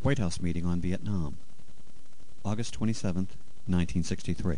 White House meeting on Vietnam, August 27, 1963.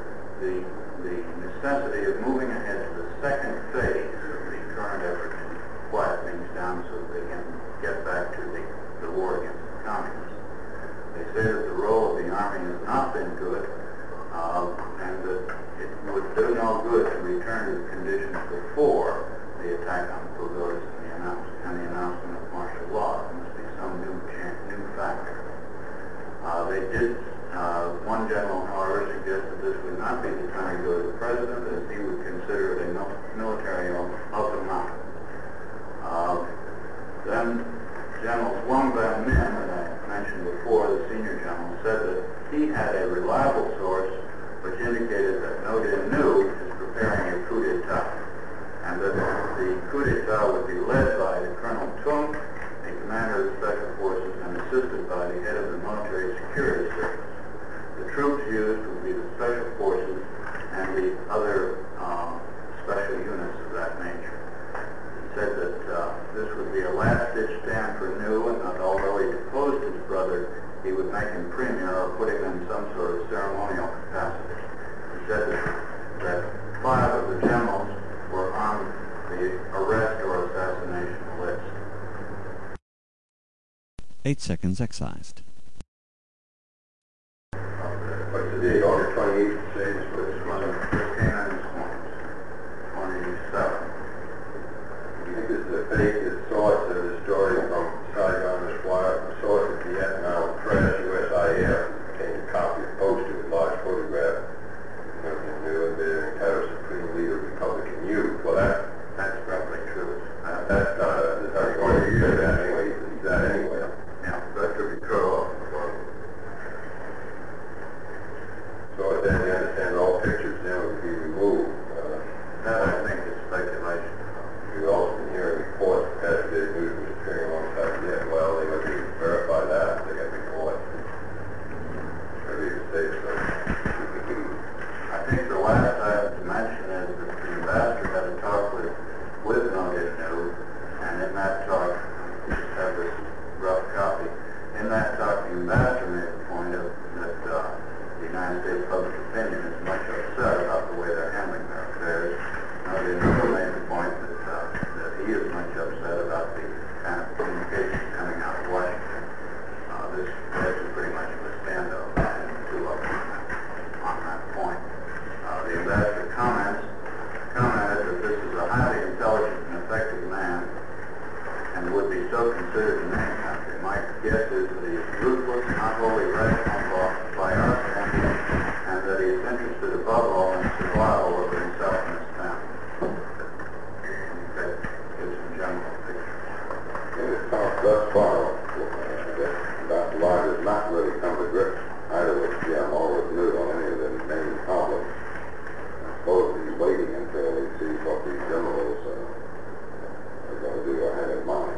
The necessity of moving ahead to the second phase of the current effort conditions before the attack on the pagodas and the announcement of martial law. There must be some new factor. One general, however, suggested this would not be the time to go to the president, as he would consider it a military ultimatum. Then General Wang Van Min, that I mentioned before, the senior general, said that he had a reliable source which indicated that Ngo Dinh Nhu is preparing a coup d'etat, and that the coup d'etat would be led by Colonel Tung, the commander of the Special Forces, and assisted by the head of the Military Security Service. The troops used would be the Special Forces and the other special units of that nature. He said that this would be a last-ditch stand for Nhu, and that although he deposed his brother, he would make him premier or put him in some sort of ceremonial capacity. He said that 5 of the generals were on the arrest or assassination list. 8 seconds excised. What's the date? August 28th, say, is what this month just came in this morning. 27. You think this is a fake source of the story from Saigon Esquire, a source of Vietnam Press, USIF, contained a copy of poster with large photograph of the new and entitled Supreme Leader of Republican Youth. Well, That's probably true. that's not going to say that anyway. Is that anyway? Yeah, that could be cut off. So then you understand all pictures then would be removed. That I think is speculation. We've also been hearing reports that Saturday News was appearing alongside Viet. Well, they would verify that. They got reports. Maybe you say so. I think the last I have to mention is that the ambassador had a talk with Ngo Dinh Nhu, and in that talk, we just have this rough copy. In that talk, the ambassador made the point that the United States public opinion is much upset about the way they're handling their affairs. Ngo Dinh Nhu made the point that he is much upset about the kind of communications coming out of Washington. This led to pretty much a standoff between the two of them on that point. The ambassador commented that this is a highly intelligent and effective man and would be so considered in any country. My guess is that he is ruthless, not wholly rational by our standards, and that he is interested above all in the survival of himself and his family. That gives a general picture. In this talk thus far, about the line has not really come to grips either with GM or with Nhu on any of the main problems. I suppose he's waiting until he sees what these generals are going to do or have in mind.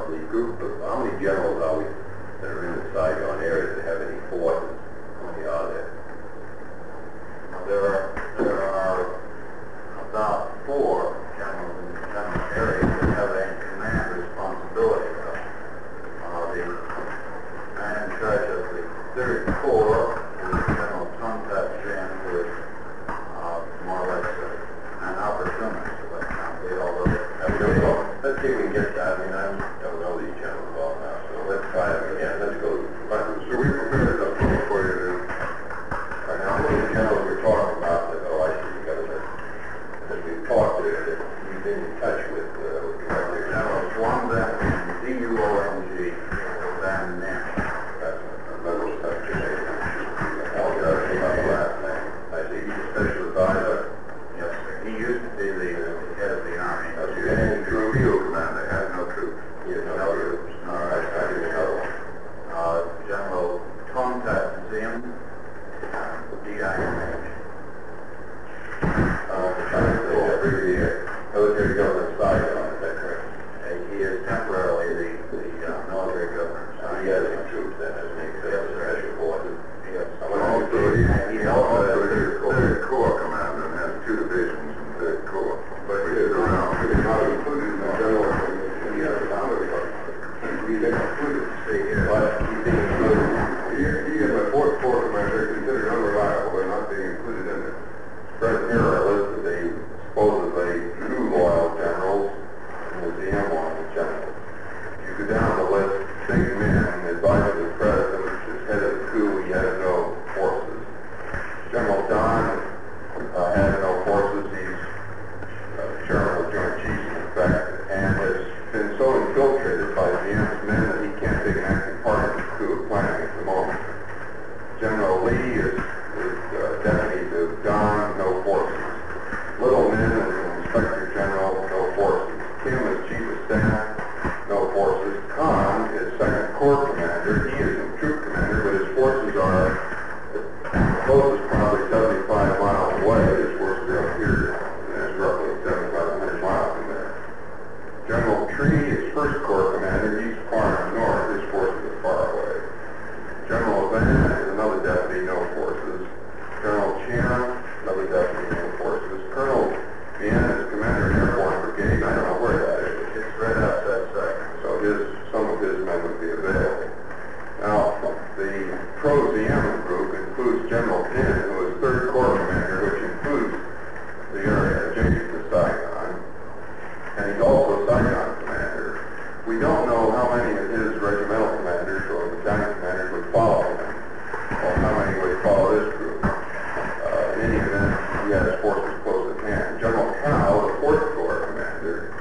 the group of, how many generals are we that are in the Saigon area that have any forces? How many are there? There are about 4 generals in the general area that have a command responsibility. The man in charge of the 3rd Corps is General Tung Tat Shin, who is more or less an opportunist of that country, although let's see if we can get that. I mean, I don't know these generals well now, so let's try them again. Let's go. So we prepared something for you to, right now, how many generals we're talking about that, oh, I see, you got it, that we've talked to, that you've been in touch with, General Swanzan and D-U-O-N-G, Van Nant. that's a middle secretary. I'll get our name on the last name. I see, he's a special advisor. Yes, sir. He used to be the head of the Army. That's your any troop field commander. Has no troops. He has no troops. All right, I give you another one. General Tung Tat Shin, D-I-M-H. The military government Saigon, is that correct? He is temporarily the military governor. He has any troops then, doesn't he? Yes, sir. Special forces. Yes. He's also the 3rd Corps commander and has 2 divisions in the 3rd Corps. But he is around. He's not included in the general in the other boundary. He's included. See here. But he's being included. He is a 4th Corps commander considered unreliable and not being included in it. Present here are listed the supposedly 2 loyal generals and the DM1 generals. You go down the list, big men, advisor to the president, which is head of the coup, he has no forces. General Don has no forces. He's chairman of the Joint Chiefs, in fact, and has been so infiltrated by DM's men that he can't take an active part in the coup planning at the moment. General Lee is deputy to Don, no forces. Little Min is inspector general, no forces. Kim is chief of staff, no forces. Khan is 2nd Corps commander. He isn't troop commander, but his forces are closest probably 75 miles away. His forces are up here, and it's roughly 7,500 miles from there. General Tree is 1st Corps commander. He's far north. His forces are far away. General Van is another deputy, no forces. Colonel Chan, another deputy, no forces. Colonel Vienna is commander of Airborne Brigade. I don't know where that is. It's right outside Saigon. So some of his men would be available. Now, the pro-ZM group includes General Din, who is 3rd Corps commander, which includes the area adjacent to Saigon. And he's also Saigon commander. We don't know how many of his regimental commanders or battalion commanders would follow him, or how many would follow this group. In any event, he has forces close at hand. General Cao, the 4th Corps commander,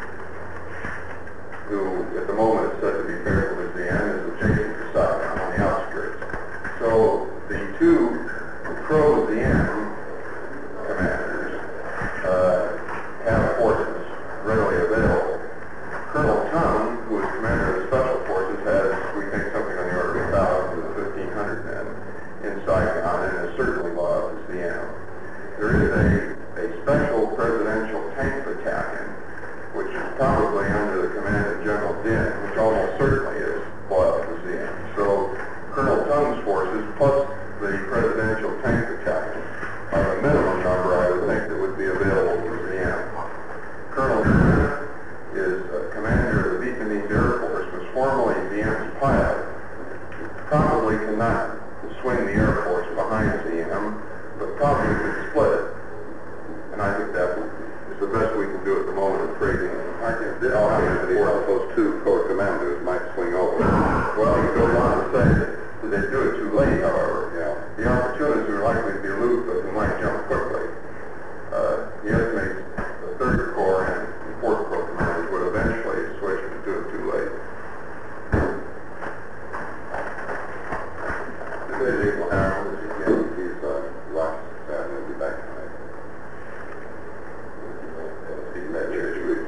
who at the moment is said to be paired with the end, is adjacent to Saigon on the outskirts. So the 2 pro-ZM commanders have forces readily available. Colonel Tung, who is commander of the Special Forces, has, we think, something on the order of 1,000 to 1,500 men in Saigon and is certainly loyal to ZM. There is a special presidential tank battalion, which is probably under the command of General Din, which almost certainly is loyal to ZM. So Colonel Tung's forces plus the presidential tank battalion are the minimum number, I would think, that would be available for ZM. Colonel Din is commander of the Vietnamese Air Force, was formerly ZM's pilot. Probably cannot swing the Air Force behind ZM, but probably could split it. And I think that is the best we can do at the moment of trading. I think those 2 Corps commanders might swing over. Well, he goes on to say that they do it too late, however. The opportunities are likely to be elusive, but they might jump quickly. He estimates the 3rd Corps and the 4th Corps commanders would eventually switch to do it too late. This is Eagle Harold. This is again. He's watched Saturday. He'll be back tonight. He's met Church.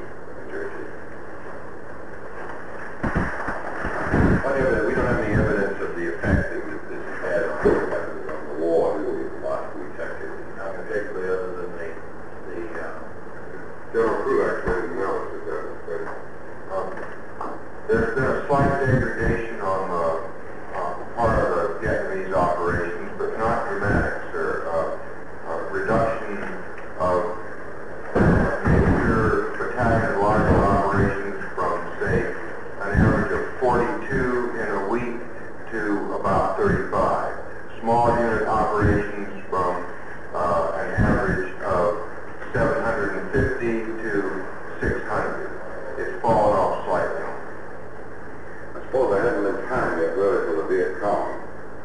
We don't have any evidence of the effect that this has had on the war. We will get a lot of weeks activity. Not particularly other than the General Crew actually didn't know it, but there's there's been a slight degradation on the part of the Vietnamese operations, but not dramatic, sir. Reduction of major battalion and large operations from, say, an average of 42 in a week to about 35. Small unit operations from an average of 750 to 600. It's fallen off slightly. I suppose there hasn't been time yet really for the Viet Cong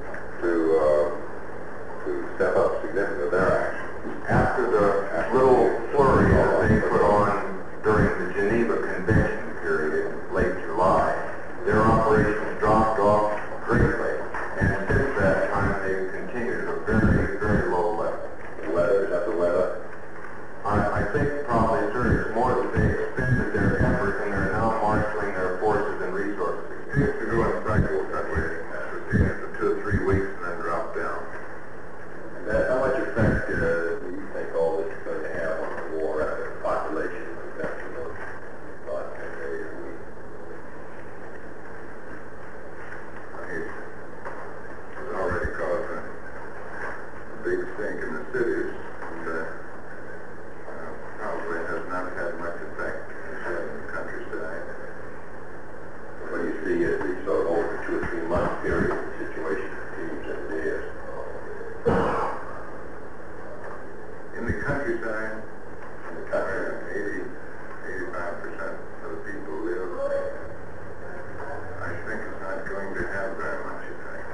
to step up significantly their action. After the little flurry that they put on during the Geneva Convention period in late July, their operations dropped off greatly, and since that time they've continued at a very, very low level. The weather, is that the weather? I think probably, sir, it's more that they expended their effort and they're now marshaling their forces and resources. It used to go in cycles that way, for 2 or 3 weeks and then drop down. And how much effect do you think all this is going to have on the war population reduction of about 10 days a week? It's already caused a big stink in the cities, and probably has not had much effect in the countryside. What do you see as the sort of over 2 or 3 month period, the situation continues as it is? In the countryside, where 85% of the people live, I think it's not going to have very much effect.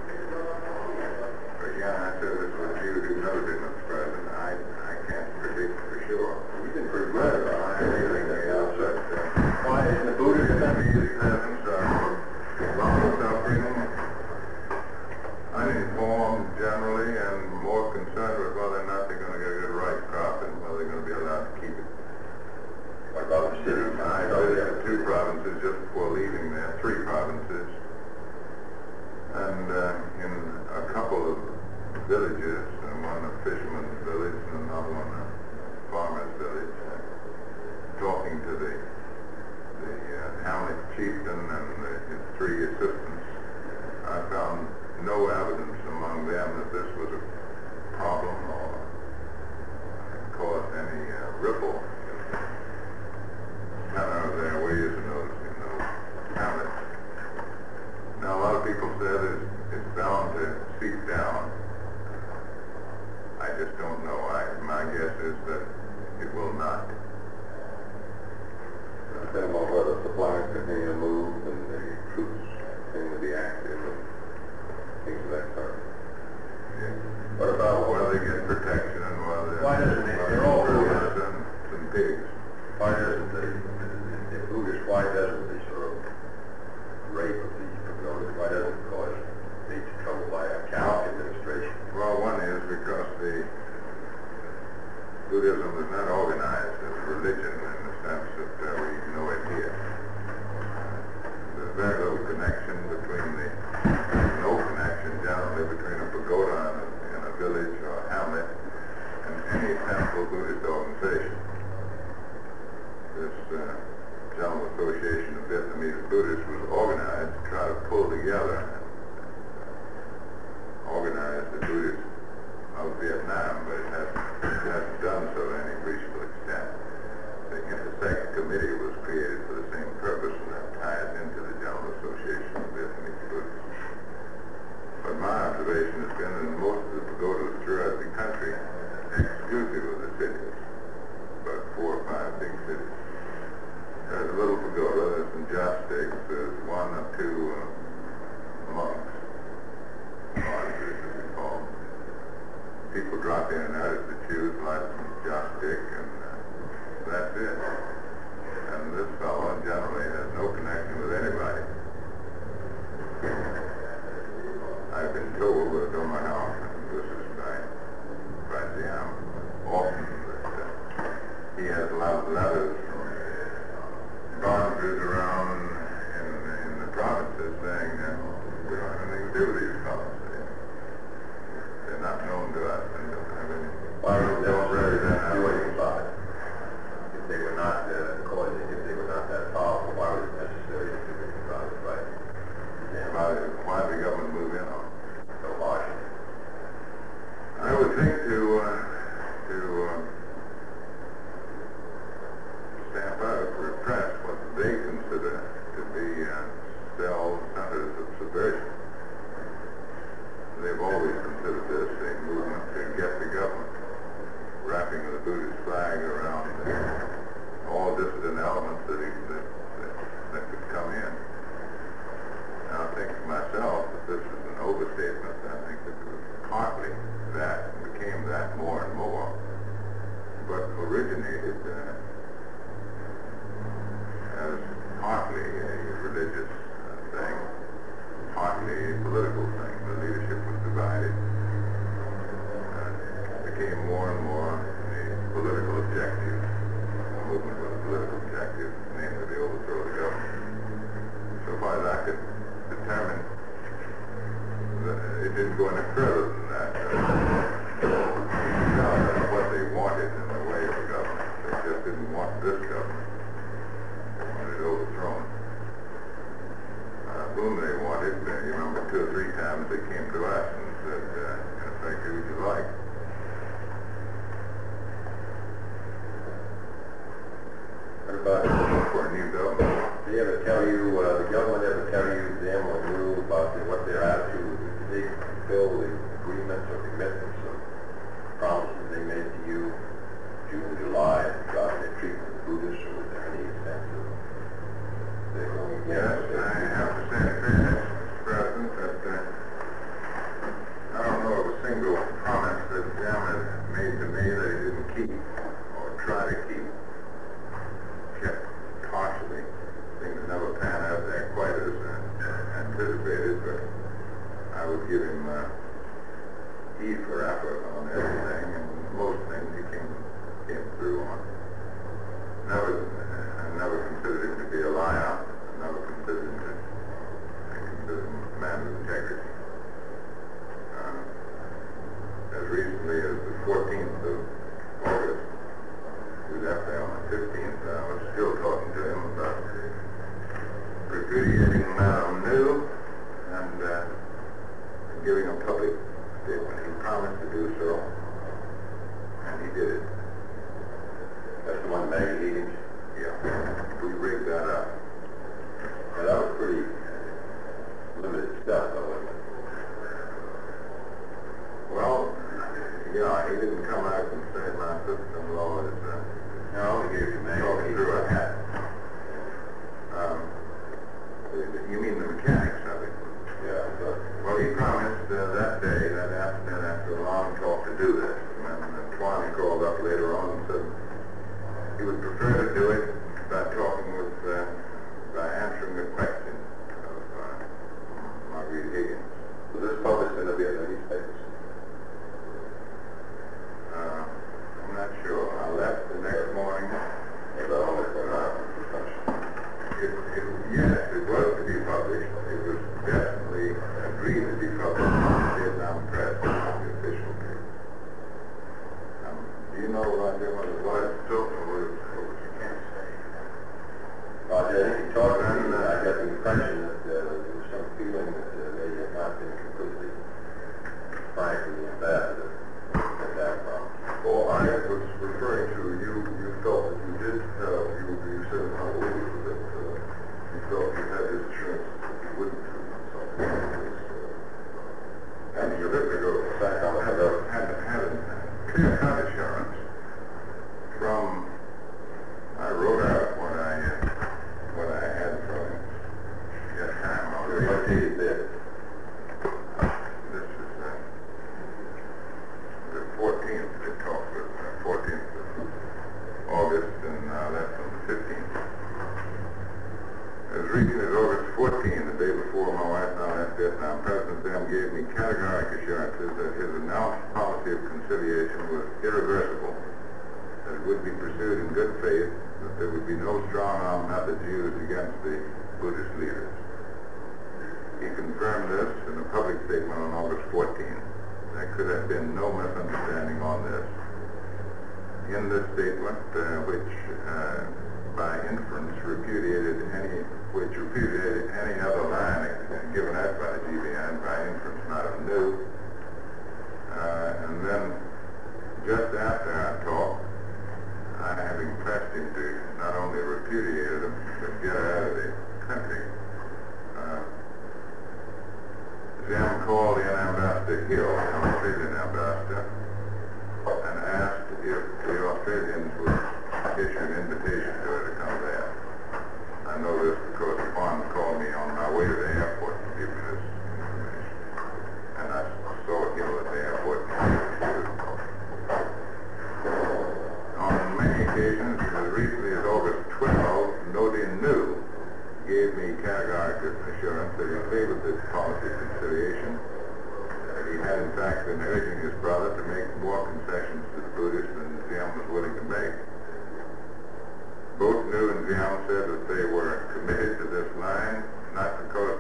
But yeah, I said this was you who knows it, Mr. President. I can't predict for sure. You've been pretty good about everything else. Why isn't the Buddhist Vietnamese peasants long suffering, uninformed generally, and more concerned with whether or not they're going to get a good rice crop and whether they're going to be allowed to keep it? What about the cities? I visited 2 provinces just before leaving there, 3 provinces, and in a couple of villages, one a fisherman's village and another one a farmer's village, talking to the Hamlet chieftain and his 3 assistants, I found no evidence among them that this was a problem or caused any ripple in the tenor of their ways in those hamlets. Now, a lot of people say that it's bound to seep down. I just don't know. My guess is that it will not. Depending on whether supplies continue to move and the troops seem to be active and things of that sort. Yeah. What about whether they get protection and whether... Why doesn't they're all Buddhists and pigs. Why doesn't the Buddhists, why doesn't the sort of rape of these pagodas, why doesn't it cause major trouble by a county administration? Well, one is because the Buddhism is not organized as a religion in the sense that we know it here. There's very little connection no connection generally between a pagoda in a village or a hamlet and any temple Buddhist organization. This General Association of Vietnamese Buddhists was organized to try to pull together and organize the Buddhists of Vietnam, but it hasn't done so to any appreciable extent. The Intersect Committee was created for the same purpose, and that ties into the General Association of Vietnamese Buddhists. But my observation has been that most of the pagodas throughout the country, exclusive of the cities, but 4 or 5 big cities. There's a little pagoda, there's some joss-sticks, there's 1 or 2 monks, monitors as we call them. People drop in and out as they choose, light some joss-stick, and that's it. And this fellow generally has no connection with anybody. I've been told, but I don't know how often, this is by Siam, often, that he has a lot of letters from barnabas around in the provinces saying that we don't have anything to do with these fellows. They're not known to us and don't have any. Why would they really do anything about it? If they were not that powerful, why was it necessary to do anything about it? I could determine that it didn't go any further than that. That's what they wanted in the way of government. They just didn't want this government. They wanted it overthrown. Whom they wanted, you remember 2 or 3 times they came to us and said, in effect, who would you like? What about for a new government? Did they ever tell you, the government ever tell you, them or you, about what their attitude was? Did they fulfill the agreements or commitments or promises they made to you June, July, regarding their treatment of Buddhists, or was there any sense of they're going against? Yes, I have to say in fairness, Mr. President, that I don't know of a single promise that Jim had made to me that he didn't keep or try to keep. Kept partially. Things never pan out there quite as anticipated, but I would give him E for effort on everything, and most things he came through on. I never considered him to be a liar. I never considered him a man of integrity. As recently as the 14th of August, he was up there on the 15th, I was still talking to him about repudiating Madame New and giving a public statement. He promised to do so, and he did it. That's the one Maggie Higgins? Yeah, we rigged that up. Yeah, that was pretty limited stuff, though, wasn't it? Well, yeah, he didn't come out and say my sister-in-law is No, he gave you Maggie talking Higgins. through a hat. You mean the mechanics of it? Yeah, but Well, he promised that day, that afternoon, after a long talk, to do this. And Twan called up later on and said he would prefer to do it by talking with, by answering the question of Marguerite Higgins. was this published in the Vietnamese papers? I'm not sure. I left the next morning. Was that only for an hour? Yes, it was to be published. It was definitely agreed to be published in the Vietnam Press, the official paper. Do you know what it was? So, you can't say. Well, I think he talked to me, and I got the impression that there was some feeling that they had not been completely frank with the ambassador at that problem. Well, I was referring to you felt that you did have, you said I believe that you felt you had his assurance that you wouldn't do something like this. And you had to go back on had a clear-cut assurance from, I wrote out what I had from him. Yes, time on it. What date is this? This is the 14th. They talked with 14th of August, and that's on the 15th. As recent as August 14th, the day before my wife and I left Vietnam, President Diem gave me categoric assurances that his announced policy of conciliation was irreversible, that it would be pursued in good faith, that there would be no strong-arm methods used against the Buddhist leaders. He confirmed this in a public statement on August 14th. There could have been no misunderstanding on this. In this statement, which by inference repudiated any other line given out by the GBN, by inference Madame New. And then just after our talk, I having pressed him to not only repudiate him, but get out of the country, Jim called in Ambassador Hill, the Australian ambassador, and asked if the Australians would issue an invitation to her to come there. I know this because Juan called me on my way to the airport to give me this information. And I saw Hill at the airport and on many occasions, as recently as August 12, Nodin New gave me categoric assurance that he favored this policy of conciliation. He had, in fact, been urging his brother to make more concessions to the Buddhists than Diem was willing to make. Both New and Diem said that they were committed to this line, not because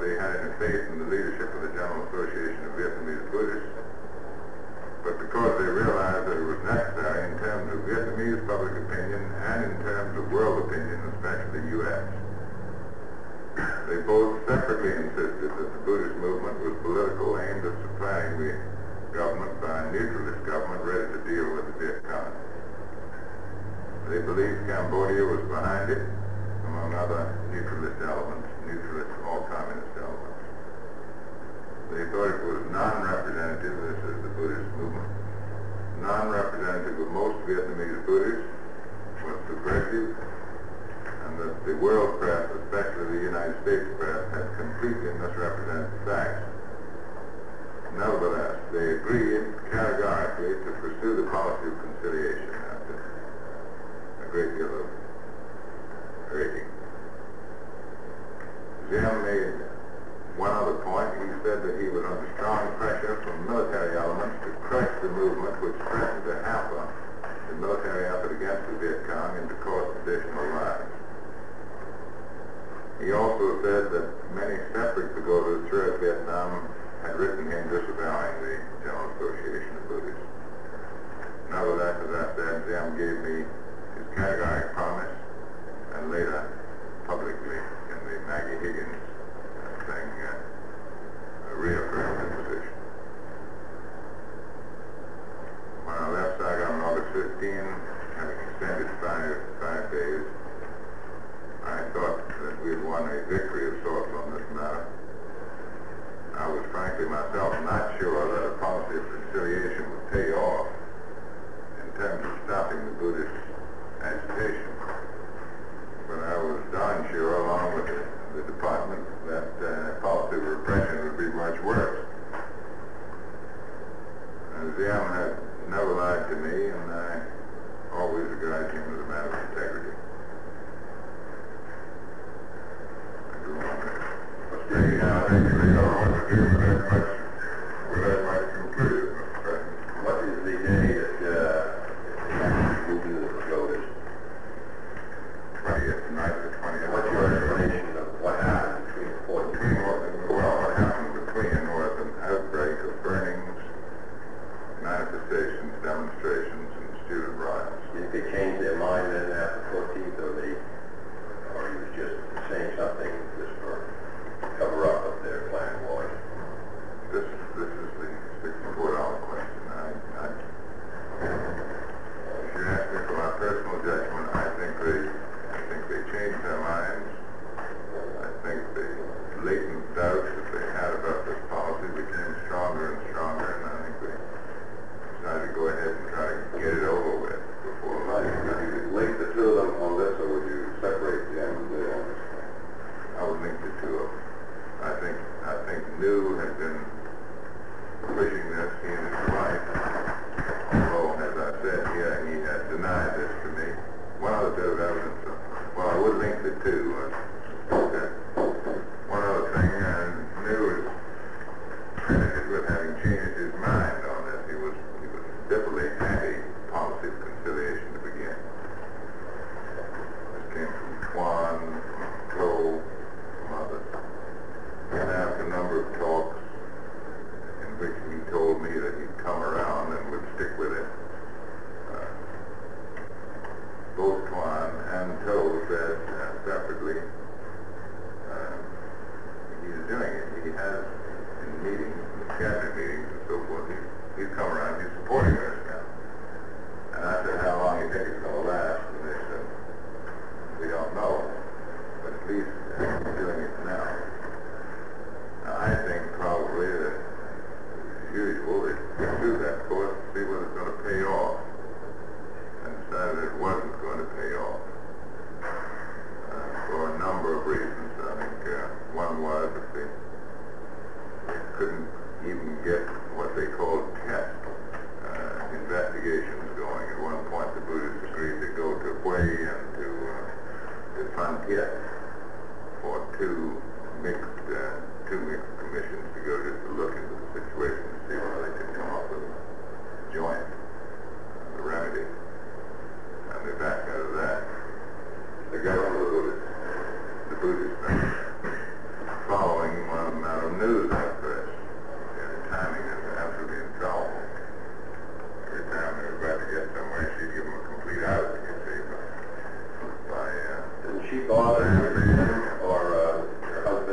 They both separately insisted that the Buddhist movement was political, aimed at supplanting the government by a neutralist government ready to deal with the Viet Cong. They believed Cambodia was behind it, among other neutralist elements, neutralist or communist elements. They thought it was non-representative, this is the Buddhist movement, non-representative of most Vietnamese Buddhists, was subversive, and that the world press, especially the United States press, had completely misrepresented the facts. Nevertheless, they agreed categorically to pursue the policy of conciliation after a great deal of urging. Diem made one other point. He said that he was under strong pressure from military elements to crush the movement which threatened to hamper the military effort against the Viet Cong and to cause additional lives. He also said that many separate pagodas throughout Vietnam had written him disavowing the General Association of Buddhists. Nevertheless, as I said, Diem gave me his categoric promise, and later, publicly, in the Maggie Higgins thing, reaffirmed his position. When I left Saigon on August 15, having extended 5 days, I thought that we had won a victory of sorts on this matter. I was frankly myself not sure that a policy of conciliation would pay off in terms of stopping the Buddhist agitation. But I was darn sure, along with the department, that policy of repression would be much worse. Diem had never lied to me, and I always regarded him as a man of integrity. I go on there. Thank you. I don't know what to do with that much conclusion, Mr. President. What is the day that you moved into the pagodas? 20th, night of the 20th. What's your explanation of what happened between the 14th? Well, what happened between was an outbreak of burnings, manifestations, demonstrations, and student riots. Did they change their mind then after the 14th, or he was just saying something just for cover up of their plan was? This is the $64 question. If you ask me for my personal judgment, I think they changed their minds. I think the latent doubts that they had about this policy became stronger and stronger, and I think they decided to go ahead and try to get it over with before life. Would you link the two of them on this, or would you separate them and do on this thing? I would link the two of them. I think New had been pushing this, he and his wife, although, as I said here, he had denied this to me. One other bit of evidence, well, I would link the two. One other thing, New is credited with having changed his mind on this. He was definitely anti-policy of conciliation to begin. This came from Kwan, from Coe, from others. And after a number of talks in which he told me that he'd come around and would stick with it, both Kwan and Toe said separately he's doing it. He has in meetings, in cabinet meetings and so forth, he's come around, he's supporting this now. And I said, how long do you think it's going to last? And they said, we don't know, but at least he's doing it now. I think probably that, as usual, they pursue that course to see whether it's going to pay off, and decided it wasn't going to pay off for a number of reasons. I think one was that they couldn't even get what they called test investigations going. At one point, the Buddhists agreed to go to Hue and to Phan Thiet for two mixed commissions to go just to look into the situation to see whether they could come up with a joint remedy. And they backed out of that. The government, the Buddhists, following one amount of news outbursts. Their timing is absolutely infallible. Every time they were about to get somewhere, she'd give them a complete out, you see. Didn't she bother him, or her husband?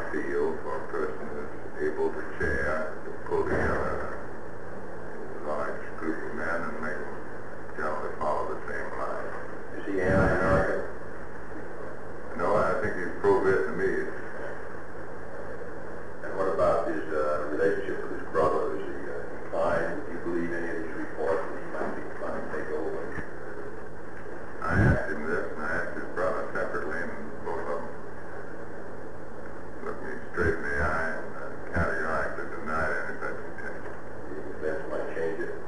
feel for a person who's able to chair, to pull together a large group of men and make them generally follow the same line. Is he anti-American? No, I think he's pro-Vietnamese. And what about his relationship with his brother? Is he inclined? Do you believe any of these reports that he might be inclined to take over? I asked him this, and I asked his brother separately, and both of them looked me straight in the eye and categorically denied any such intention. Do you think that might change it?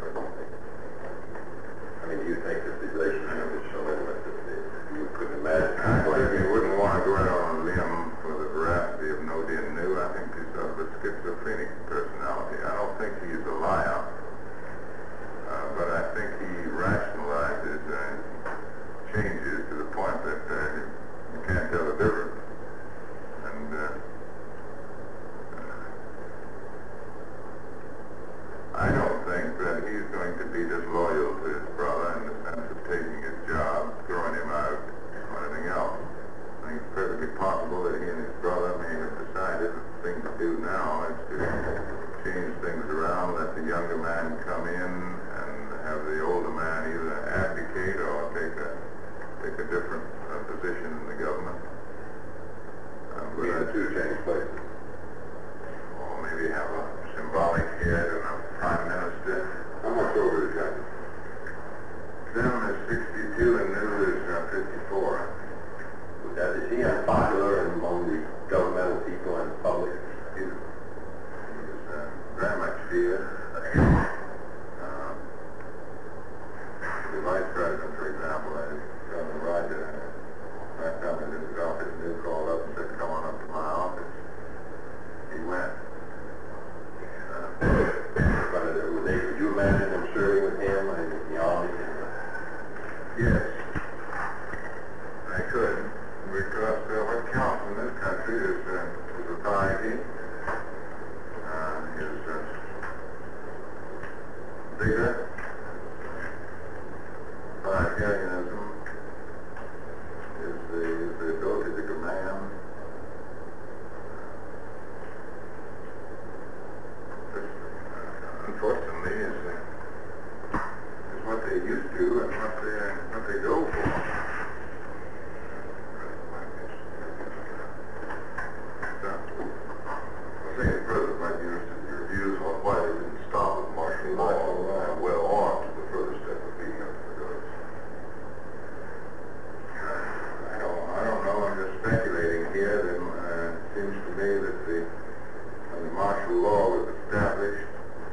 I mean, do you think that the relationship is so intimate that you couldn't imagine? I think he wouldn't want to go out on a limb for the veracity of no dear knew. I think he's sort of a schizophrenic personality. I don't think he's a liar, but I think he rationalizes changes to the point that you can't tell the difference. And I don't think that he's going to be disloyal to his brother in the sense of taking his job, throwing him out, or anything else. I think it's perfectly possible that he and his brother may have decided that the thing to do now is to change things around, let the younger man come in, and have the older man either abdicate or take a different position in the government. We had two change places. Or maybe have a symbolic head and a prime minister. How much over is that? Zim is 62 and New is 54. Is he unpopular among the governmental people and the public? He's very much feared. The vice president, for example, Governor Roger, last time in his office, New called up and said, come on up to my office. He went. Could you imagine them serving with him in the army? Yes, I could, because what counts in this country is authority, is vigor, authoritarianism, is the ability to command. Unfortunately, is what they used to and what they go for. I'll say it further, might be interested in your views on why they didn't stop with martial law and well on to the further step of being up for those. I don't know. I'm just speculating here. It seems to me that when the martial law was established,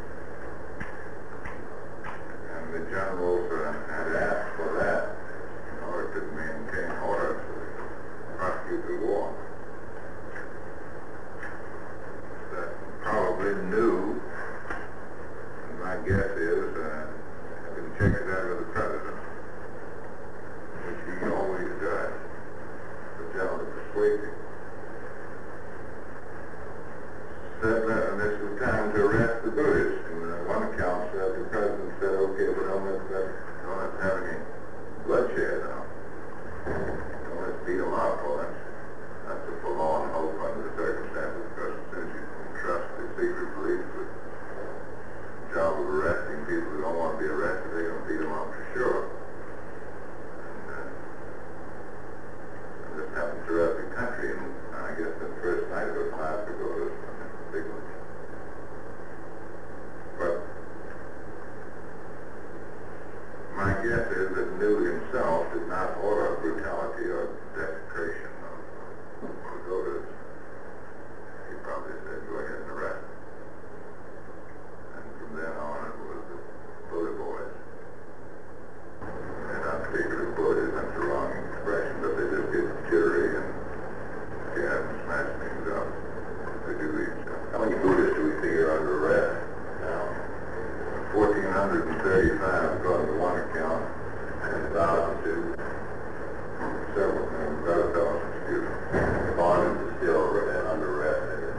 the generals had asked for that in order to maintain order to prosecute the war. That probably knew, and my guess is, having checked it out with the president, which he always does, the general persuasive, said that this was time to arrest the Buddhists. And one account said the president said, okay, but don't let's have any bloodshed now. Don't let's beat them up. Well, that's a forlorn hope under the circumstances, because as soon as you can trust the secret police with the job of arresting people who don't want to be arrested, they're going to beat them up for sure. And this happens throughout the country, and I guess the first night of a class ago, this big one. But my guess is that New himself did not order brutality or desecration of pagodas. He probably said, go ahead and arrest them. And from then on, it was the Buddha boys. They're not particularly Buddhists, that's the wrong expression, but they just get jittery and scare and smash things up. They do these stuff. How many Buddhists do we figure under arrest now? 1,435 according to one account, and 1,000 to several, about 1,000, excuse me. Barnum is still under arrest.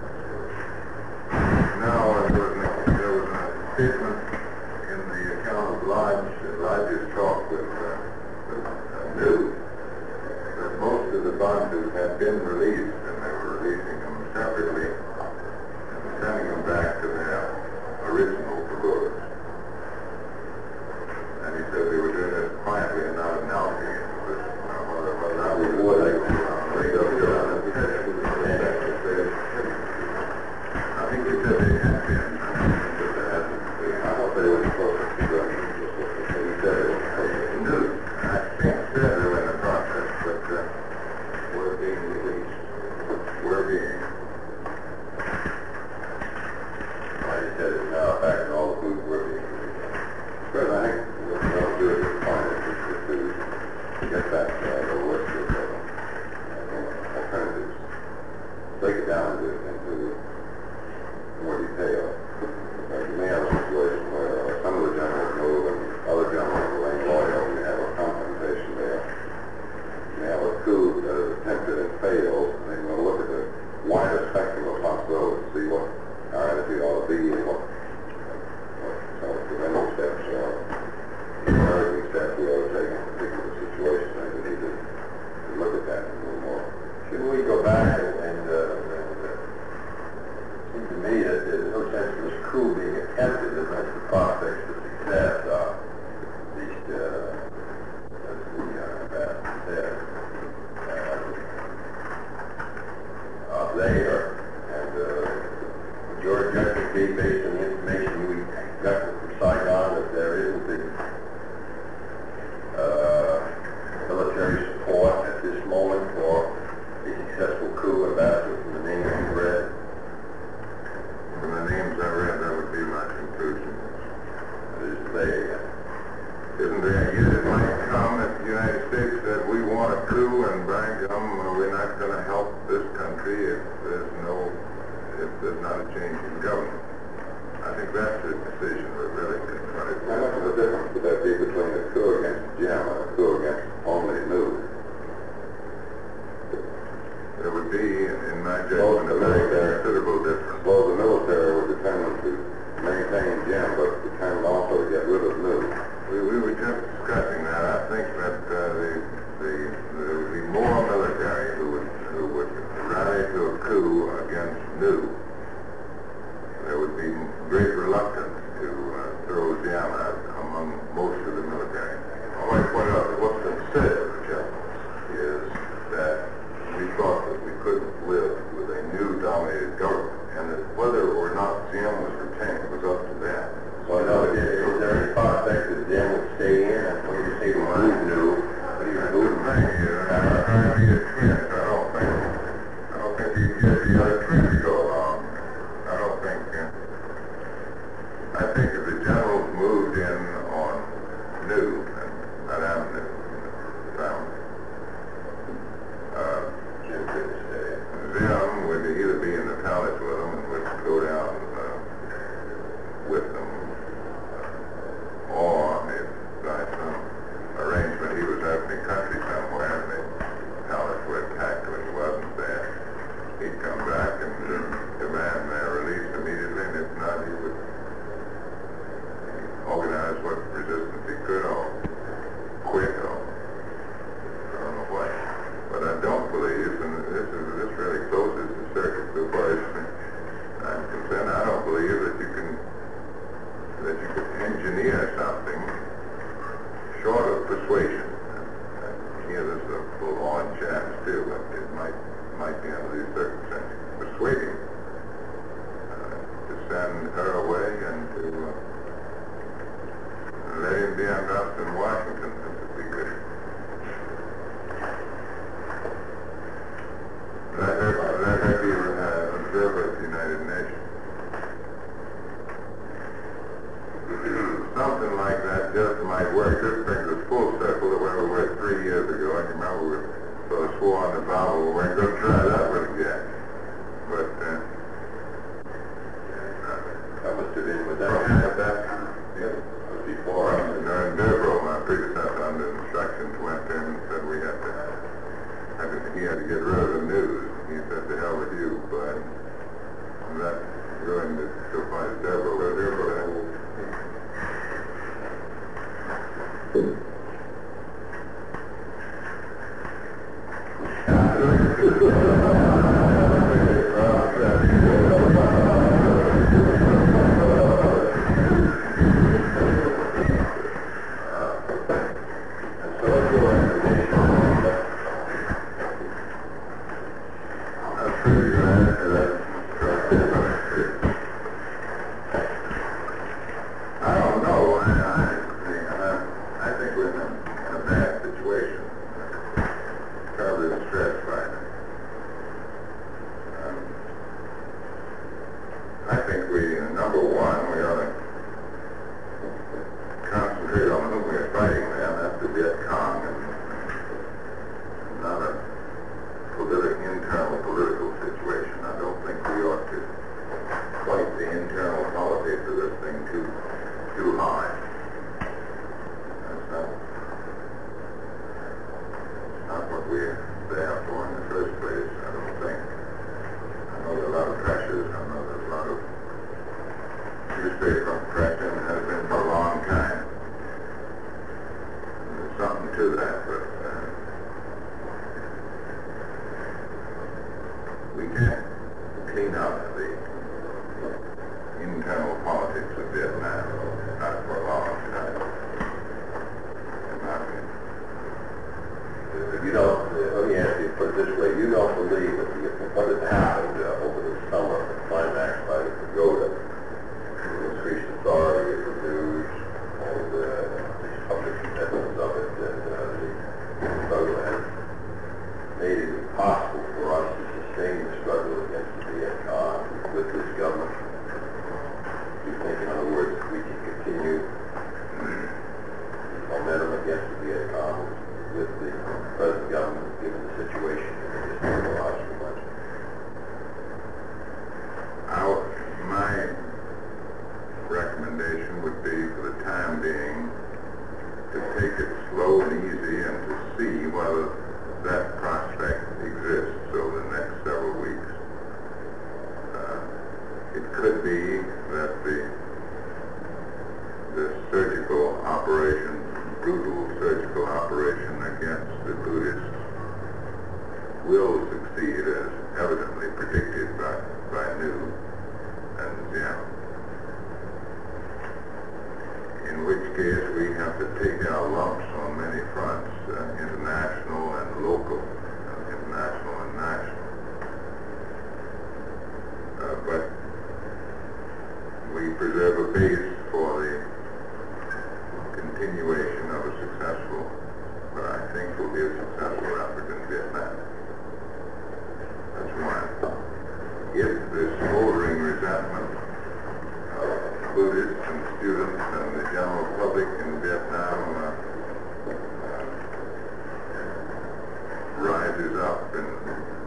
Now, there was a statement in the account of Lodge's talk with New, that most of the Bandus had been released, and they were releasing them break it down into more detail. You may have a situation where some of the generals move and other generals remain loyal. You have a confrontation there. You may have a coup that is attempted and fails, and then you're going to look at the wider spectrum of possibilities, see what our attitude ought to be and what sort of preventive steps or encouraging steps we ought to take in particular situations. I think we need to look at that a little more. Should we go back and it seems to me that there's no sense in this coup being attempted unless the prospects for success are at least, as the ambassador said, are there. And would your judgment be based on the information we got from Saigon that there isn't the military support at this moment for a successful coup, ambassador, from the names you read? From the names I read, that would be my conclusion. Isn't there a year that might come if the United States said we want a coup and by gum, we're not going to help this country if there's not a change in government? I think that's the decision we're really confronted with. How much of a difference would that be between a coup against Jim and a coup against only New? There would be, in my judgment, a very considerable difference. Well, the military were determined to maintain Jim, but determined also to get rid of New. We were just discussing that. I think that there would be more military who would rally to a coup against New. There would be great reluctance to throw Diem out among most of the military. I might point out that what's been said of the generals is that we thought that we couldn't live with a new dominated government, and that whether or not Diem was retained was up to them. So is there any prospect that Diem would stay in? And when you say we move New, what do you move? I don't think he'd get the other trend to go along. I think if the generals moved in on New and Madame New, Zim would either be in the palace with them and would go down with them, or if by some arrangement he was out in the country somewhere and the palace were attacked when he wasn't there, he'd come back and demand their release immediately, and if not, he would organize what resistance he could or quit or I don't know what. But I don't believe, and this really closes the circuit so far as I'm concerned, I don't believe that you could engineer something short of persuasion. Here there's a full-on chance too, but it might be under these circumstances. Persuading to send her away and to let him be undoubted in Washington. This would be good. I heard you observer at the United Nations. Something like that just might work. This brings us full circle to where we were 3 years ago. I can remember we sort of swore on the Bible we weren't going to try that one again. But that was to do with that. Yeah. Before us. And Deborah, my predecessor, under instructions, went to him and said he had to get rid of the news. He said, to hell with you, but that ruined it so far as Deborah. Internal political situation. We can't clean up the internal politics of Vietnam, not for a long time, in my opinion. You don't, let me ask you, put it this way, you don't believe that what has happened over the summer, the climax by the pagoda, the increased authority of the news, all the public commitments of it, and the struggle has made it impossible for us to sustain the struggle against the Viet Cong with this government. Do you think, in other words, we can continue momentum against the Viet Cong with the present government, given the situation that we just realized so much? My recommendation would be, for the time being, to take it slow and easy and to see whether that prospect exists over the next several weeks. It could be that the surgical operation, brutal surgical operation against the Buddhists will succeed, as evidently predicted by New and Zian. In which case we have to take our lumps on many fronts, international and local, international and national. But we preserve a base for the continuation of a successful, but I think will be a successful effort in Vietnam. That's one. If the smoldering resentment of Buddhists and students and the general public in Vietnam rises up and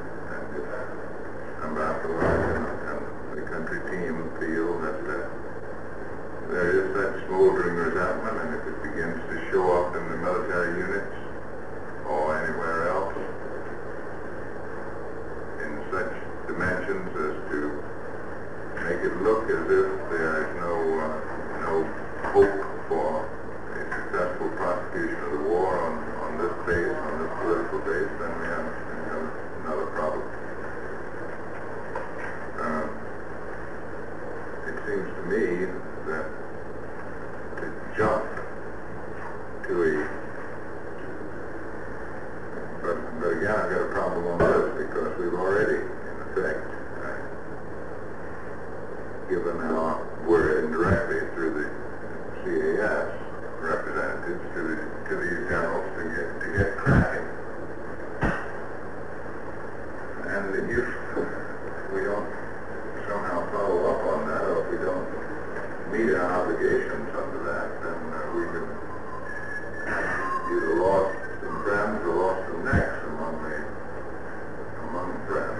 Ambassador and the country team feel that there is that smoldering resentment, and if it begins to show up in the military units or anywhere else in such dimensions as to make it look as if there is no hope for a successful prosecution of the war on this base, on this political base, then we have another problem. It seems to me that to jump to but again I've got a problem on this, because we've already, in effect, given our word indirectly through the CAS representatives to these generals to get cracking. And if we don't somehow follow up on that, or if we don't meet our obligations under that, then we could either lost some friends or lost some necks among friends.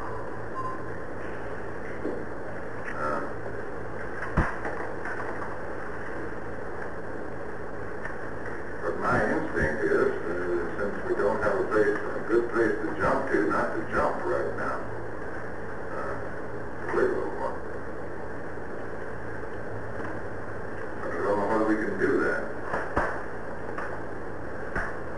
But my instinct is, since we don't have a good place to jump to, not to jump right now. Wait a little more. But I don't know whether we can do that.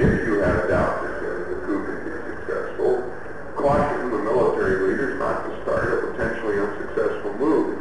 if you have doubts as to whether the coup can be successful, caution the military leaders not to start a potentially unsuccessful move.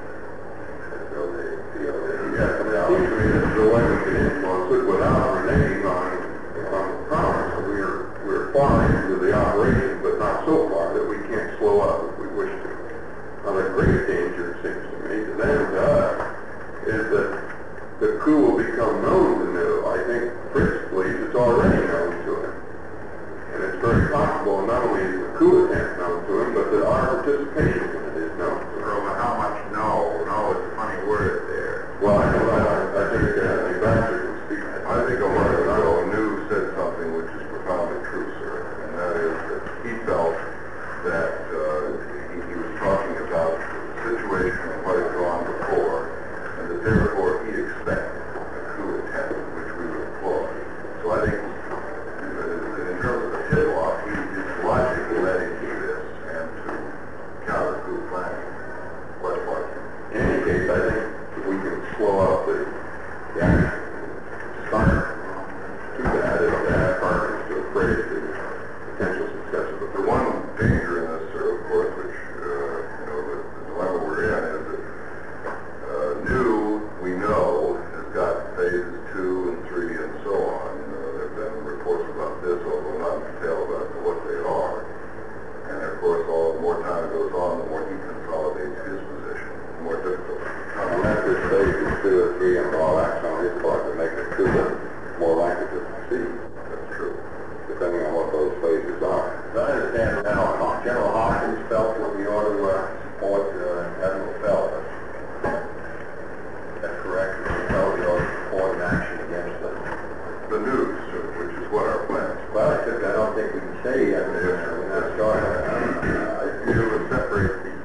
It seems to me that the way we can influence it without reneging on the promise. We're far into the operation, but not so far that we can't slow up if we wish to. Now, the great danger, it seems to me, to them and to us, is that the coup will become known to New. I think Fritz believes it's already known to him. And it's very possible not only is the coup attempt known to him, but that our participation in it is known to him. But how much no? No is a funny word there. Well, I think Baxter can speak. I think a while ago, New said something which is profoundly true, sir, and that is that he felt that he was talking about the situation and what had gone before, and that therefore he expected a coup attempt, which we would applaud. So I think that in terms of the hit-off, he is logically letting do this and to counter coup planning. What about you? In any case, I think if we can slow up the action, start to that, it'll add partners to appraise the potential success of it. The one danger in this, sir, of course, which, the dilemma we're in is that New, we know, has got phases 2 and 3 and so on. There have been reports about this, although not in detail about what they are. And of course, the more time goes on, the more he consolidates his position, the more difficult it becomes. Unless this phases 2 or 3 and all acts on his part to make the coup more likely to succeed. That's true. Depending on what those phases are. I understand now, General Hawkins felt that we ought to support Admiral Phelps. That's correct. We felt we ought to support an action against the news, which is what our plans. Well, I don't think we can say yet. We're not starting. I feel to separate these.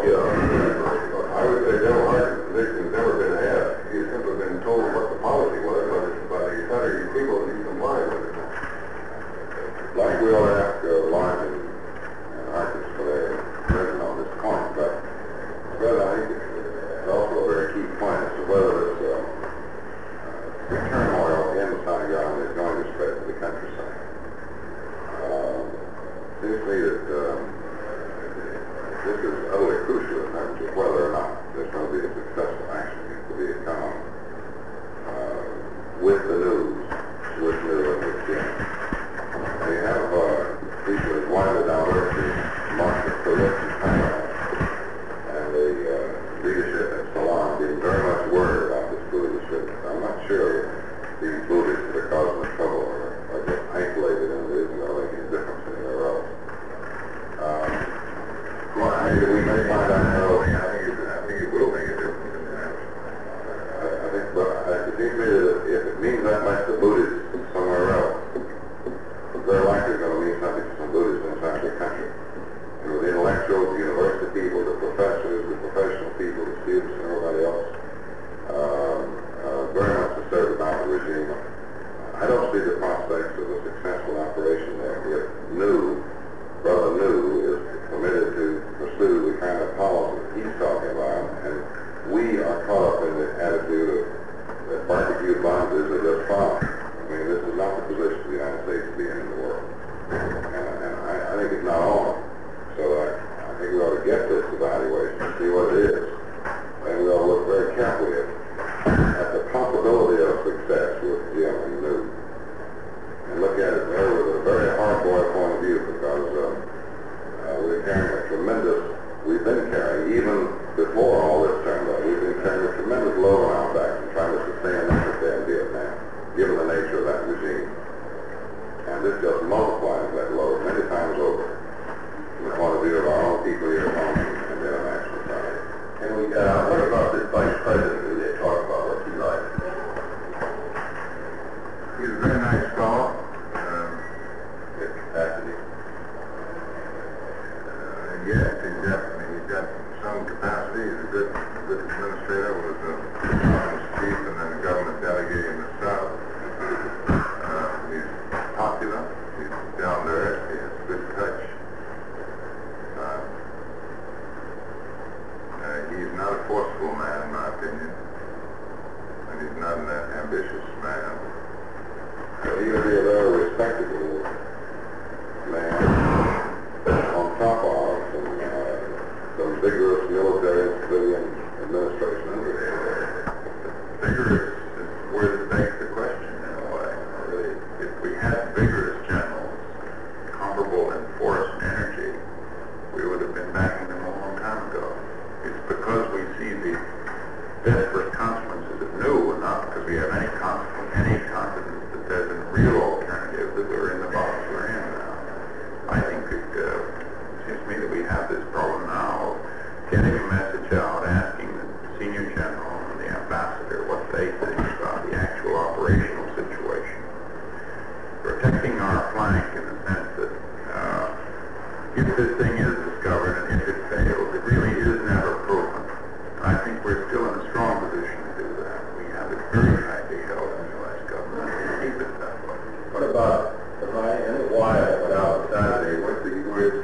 I would say General Hawkins' position has never been asked. He has simply been told what the policy was by the Confederate people and he complied with it. Like we ought to ask Lawrence and Hawkins for their judgment on this point, but I think it's also a very key point as to whether this turmoil in Saigon is going to spread to the countryside. It seems to me that this is utterly crucial in terms of whether or not there's going to be a successful action to be come with the news, with New and with Jim. They have people as widely diverse as Marshall Phillips and Conrad, and the leadership at Salon being very much worried about this Buddhist witness. I'm not sure these Buddhists that are causing the trouble are just isolated and it isn't going to make any difference anywhere else. We may find out how. I think it will make a difference. I think, but it seems to me that if it means that much to Buddhists somewhere else, it's very likely going to mean something to some Buddhists inside the country. The intellectuals, the university people, the professors, the professional people, the students, and everybody else, very much disturbed about the regime. I don't see the prospects of a successful operation there. If Brother New is permitted to pursue the kind of policy he's talking about, and we are caught up in the attitude of that barbecued bonds are just fine. I mean, this is not the position of the United States to be in the world. And I think it's not on. So I think we ought to get this evaluation and see what it is. And we ought to look very carefully at the possibility of success with Jim and New. And look at it there with a very hard-boiled point of view, because we've been carrying, even before all this turned out, we've been carrying a tremendous load on our backs and trying to sustain that there in Vietnam, given the nature of that regime. And this just multiplies that load many times over, from the point of view of our own people here at home and the international side. And what about this vice president who they talk about? What's he like? He's a very nice fellow. His capacity. Yes, he's got some capacity. He's a good administrator. Was a province chief and then a government delegate in the South. He's popular. He's this thing is discovered and if it fails, it really is never proven. I think we're still in a strong position to do that. We have it very tightly held in the U.S. government and keep it that way. What about the money and the wire that went out Saturday? What the U.S.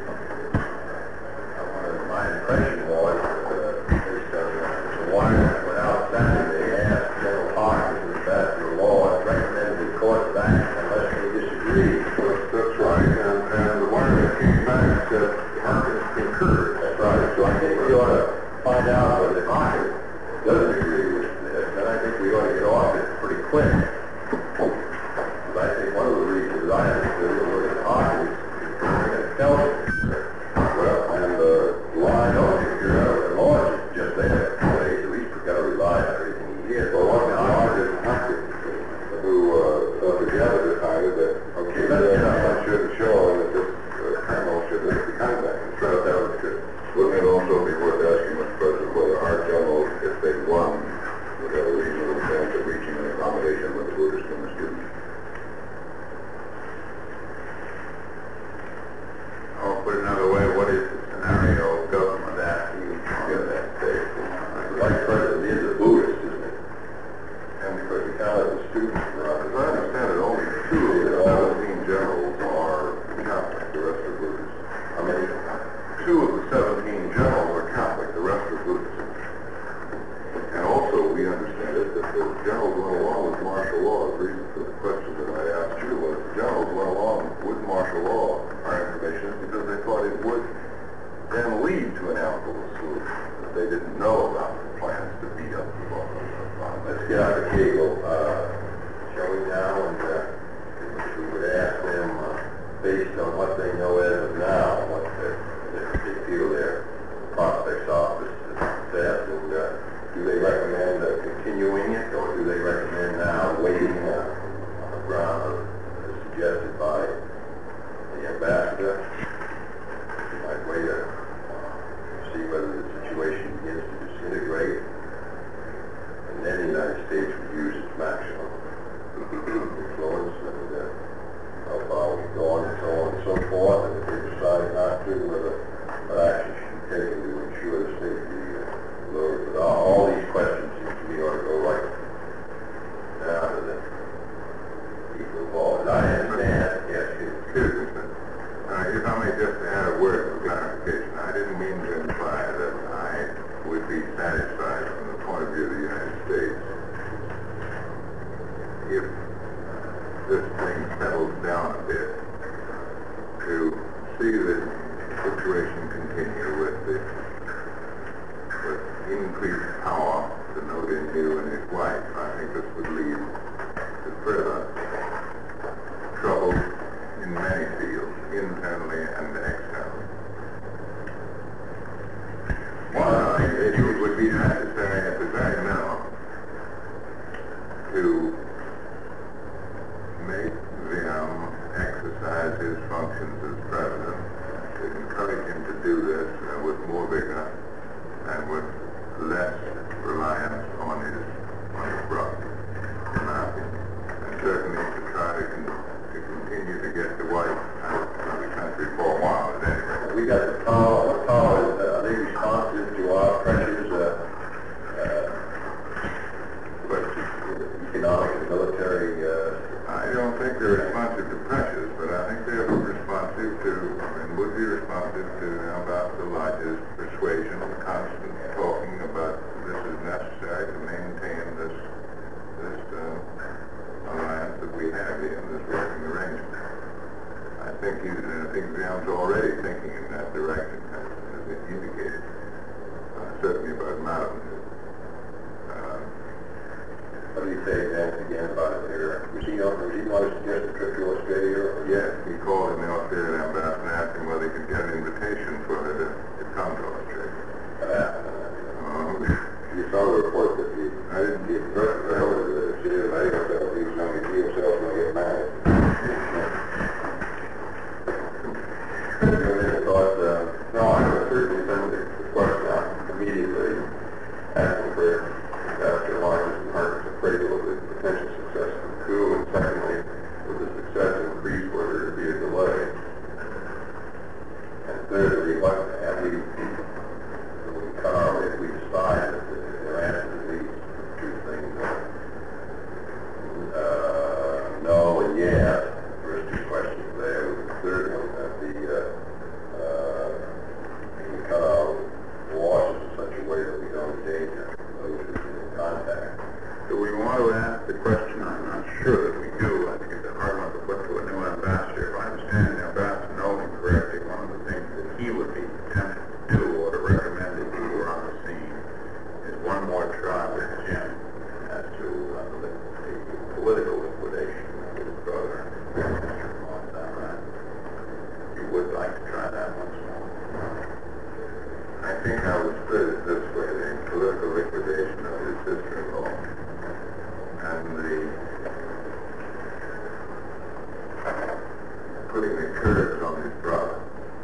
My impression was the wire that went out Saturday asked General Hawkins and the Ambassador Law and recommended the course of action unless they disagree. That's right, and the wire that came back said Hawkins concurred. That's right. So I think we ought to find out whether Hawkins doesn't agree with this, and I think we ought to get off it pretty quick. But I think one of the reasons I understood was that Hawkins is going to tell us. Well, and the law, I don't think the law is just there. At least we've got to rely on everything he hears. Well, one of the Hawkins who together decided that, okay, that should show that this criminal should make the contact. So that was good. Wouldn't it also be worth asking, Mr. President, whether our generals, if they won, would have a reasonable chance of reaching an accommodation with the Buddhists and the students? I'll put it another way, what is the scenario of government asking you to give that state? The Vice President is a Buddhist, isn't it? And because we count as the students for us, as I understand it, only 2 of the 17 generals are Catholic, the rest are Buddhists. How many? 2 of the 17 generals are Catholic, the rest are Buddhists. And also, we understand it that the generals went along with martial law. The reason for the question that I asked you was the generals went along with martial law, our information, because they thought it would then lead to an amicable solution. That they didn't know about the plans to beat up the law. Let's get out the cable, shall we now? And we would ask them, based on what they know as of now, what they feel their prospects office says, and do they recommend continuing it, or do they recommend now waiting on the ground as suggested by the ambassador? We might wait to see whether the situation begins to disintegrate, and then the United States would use its maximum influence and how far we go on and so on and so forth, and if they decide not to, whether what action should be taken to ensure the safety of those. But all these questions seem to me ought to go right down to the people involved. And I understand, yes, Excuse me, sir. If I may just add a word of clarification, I didn't mean to imply that I would be satisfied from the point of view of the United States if this thing settles down a bit to see the situation continue with increased power denoted New and his wife. I think this would lead to further trouble in many fields, internally and externally. Well, it would be necessary at the very minimum to make them exercise his functions as president, to encourage him to do this with more vigor and with less reliance on his brother, in my opinion. And certainly to try to continue to get the wife out of the country for a while at any rate. we got the power. What power is are they responsive to our pressures, economic and military? I don't think they're responsive to pressures, but I think they're responsive to, and would be responsive to about the Lodge's persuasion, constant talking about this is necessary to maintain this alliance that we have here, this working arrangement. I think Graham's already thinking in that direction, as indicated, certainly about Mountain. What do you say, Vance, again about it there? Was he want to suggest a trip to Australia? Yes, he called in the Australian ambassador and asked him whether he could get an invitation for her to come to Australia. What happened? You saw the report that I didn't he threatened her that she didn't like himself. He was going to get himself and get married. No, I would certainly send the question out immediately, asking for Ambassador Lodge's and Harkin's appraisal of the potential success of the coup, and secondly, would the success increase whether there be a delay? And thirdly, that once more. I think I would split it this way, the political liquidation of his sister-in-law and the putting the curse on his brother.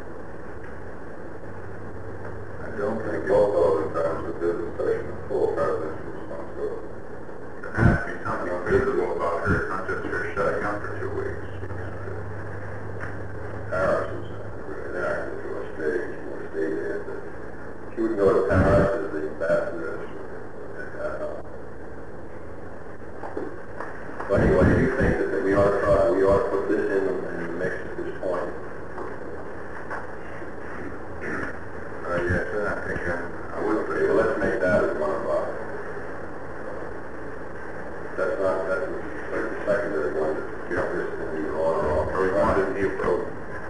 I don't think both of in terms of visitation of full presidential responsibility. There has to be something visible about her. It's not just her shutting up for 2 weeks. Paris is reacted to a stage where state is that she would go to Paris as the ambassador. So anyway, do you think that we ought to put this in the mix at this point? Yes, I think I would say, well, let's make that as one of our. That's the secondary one to get this in the order off. Or we want a new program.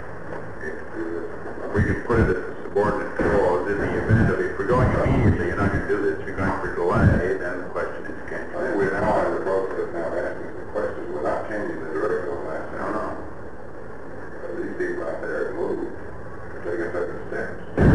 We could put it as a subordinate clause in the event of if we're going immediately, you're not going to do this, you're going for delay, then the question is, can you? We're now in the process now asking the question. We're not changing the direction of last time. No. These people out there have moved. They're taking certain steps.